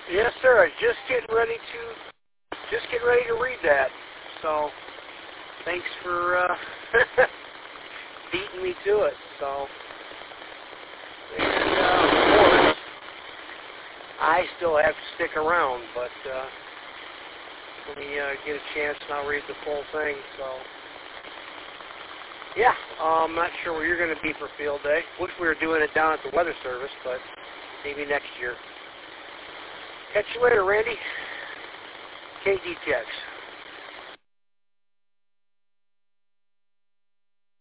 Yes, sir. I was just getting ready to read that. So, thanks for beating me to it. So, and, of course, I still have to stick around, but let me get a chance and I'll read the full thing. So, yeah, I'm not sure where you're going to be for field day. Wish we were doing it down at the Weather Service, but maybe next year. Catch you later, Randy. KDTX.